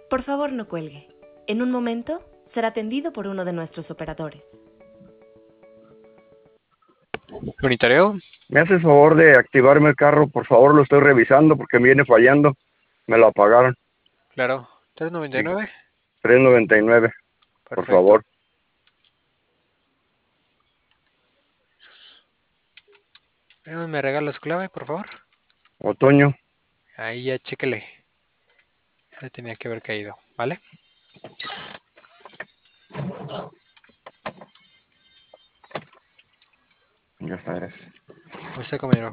Por favor, no cuelgue. En un momento será atendido por uno de nuestros operadores. Unitario, ¿Me haces favor de activarme el carro? Por favor, lo estoy revisando porque me viene fallando. Me lo apagaron. claro. Sí, 399, 399, por perfecto. favor. ¿Me regala su clave, por favor? Otoño. Ahí ya chéquele. Ya tenía que haber caído, ¿vale? Ya está, gracias. Usted, compañero.